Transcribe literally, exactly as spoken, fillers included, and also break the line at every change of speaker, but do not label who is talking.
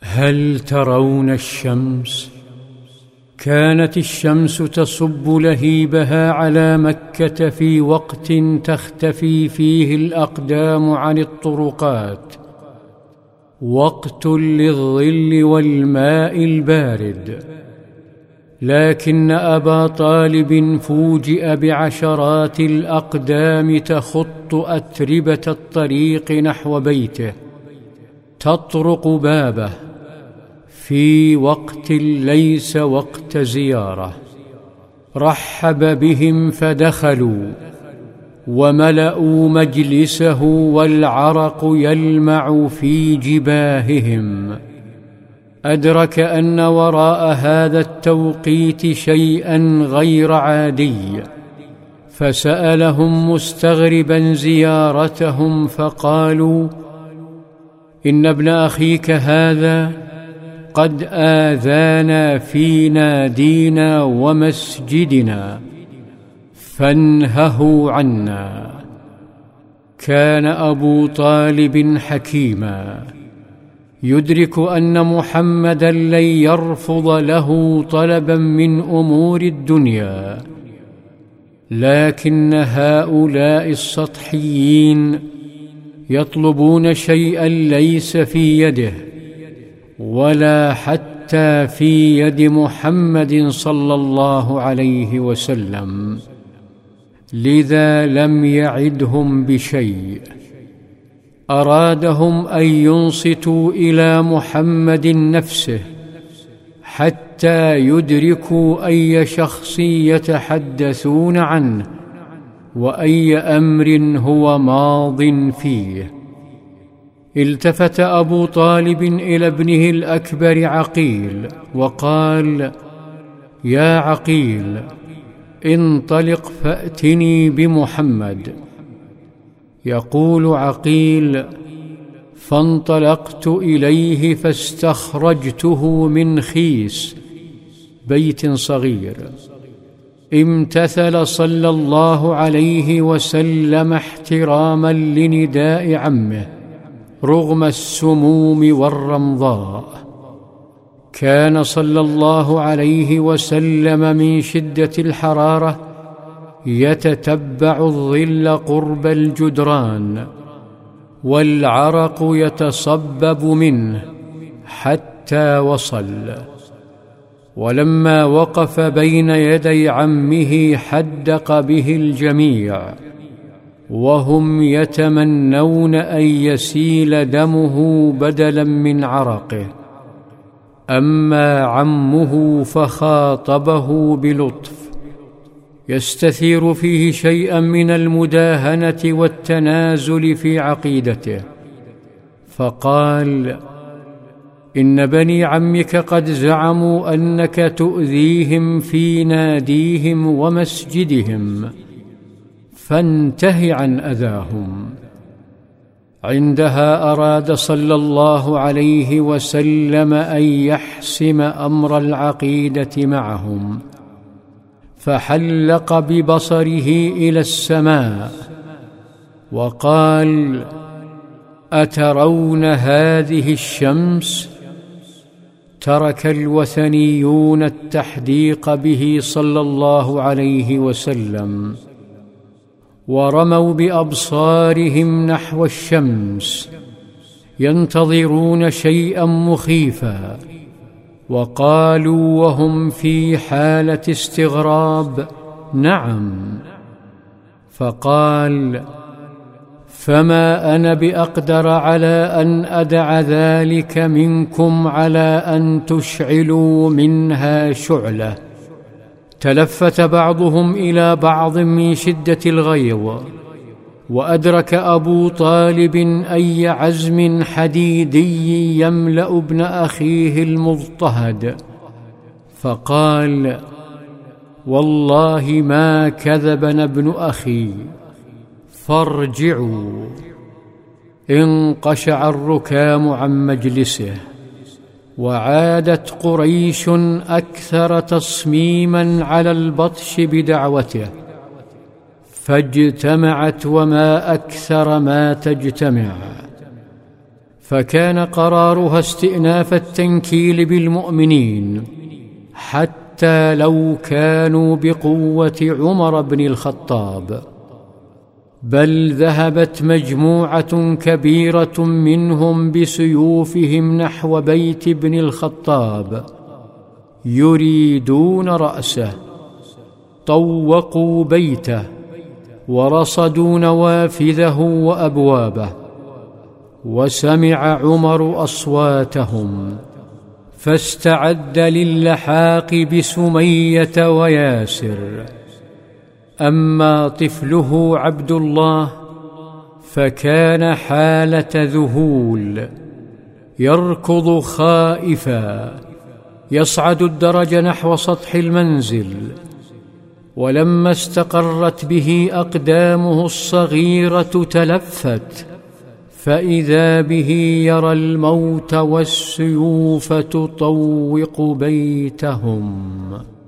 هل ترون الشمس؟ كانت الشمس تصب لهيبها على مكة في وقت تختفي فيه الأقدام عن الطرقات، وقت للظل والماء البارد، لكن أبا طالب فوجئ بعشرات الأقدام تخط أتربة الطريق نحو بيته، تطرق بابه في وقت ليس وقت زيارة. رحب بهم فدخلوا وملأوا مجلسه والعرق يلمع في جباههم. أدرك أن وراء هذا التوقيت شيئا غير عادي، فسألهم مستغربا زيارتهم، فقالوا: إن ابن أخيك هذا قد آذانا في نادينا ومسجدنا فانهه عنا. كان أبو طالب حكيما، يدرك أن محمدا لن يرفض له طلبا من أمور الدنيا، لكن هؤلاء السطحيين يطلبون شيئا ليس في يده ولا حتى في يد محمد صلى الله عليه وسلم، لذا لم يعدهم بشيء. أرادهم أن ينصتوا إلى محمد نفسه حتى يدركوا أي شخص يتحدثون عنه وأي أمر هو ماض فيه. التفت أبو طالب إلى ابنه الأكبر عقيل وقال: يا عقيل، انطلق فأتني بمحمد. يقول عقيل: فانطلقت إليه فاستخرجته من خيس، بيت صغير. امتثل صلى الله عليه وسلم احتراما لنداء عمه رغم السموم والرمضاء. كان صلى الله عليه وسلم من شدة الحرارة يتتبع الظل قرب الجدران، والعرق يتصبب منه حتى وصل. ولما وقف بين يدي عمه حدق به الجميع، وهم يتمنون أن يسيل دمه بدلا من عرقه. أما عمه فخاطبه بلطف يستثير فيه شيئا من المداهنة والتنازل في عقيدته، فقال: إن بني عمك قد زعموا أنك تؤذيهم في ناديهم ومسجدهم، فانته عن أذاهم. عندها أراد صلى الله عليه وسلم أن يحسم أمر العقيدة معهم، فحلق ببصره إلى السماء وقال: أترون هذه الشمس؟ ترك الوثنيون التحديق به صلى الله عليه وسلم ورموا بأبصارهم نحو الشمس ينتظرون شيئا مخيفا، وقالوا وهم في حالة استغراب: نعم. فقال: فما أنا بأقدر على أن أدع ذلك منكم على أن تشعلوا منها شعلة. تلفت بعضهم إلى بعض من شدة الغيظ، وأدرك أبو طالب أي عزم حديدي يملأ ابن أخيه المضطهد، فقال: والله ما كذبنا ابن أخي، فارجعوا. انقشع الركام عن مجلسه، وعادت قريش أكثر تصميما على البطش بدعوته، فاجتمعت وما أكثر ما تجتمع. فكان قرارها استئناف التنكيل بالمؤمنين حتى لو كانوا بقوة عمر بن الخطاب، بل ذهبت مجموعة كبيرة منهم بسيوفهم نحو بيت ابن الخطاب يريدون رأسه، طوقوا بيته ورصدوا نوافذه وأبوابه، وسمع عمر أصواتهم فاستعد للحاق بسمية وياسر. أما طفله عبد الله فكان حالة ذهول، يركض خائفا يصعد الدرج نحو سطح المنزل، ولما استقرت به أقدامه الصغيرة تلفت فإذا به يرى الموت والسيوف تطوق بيتهم.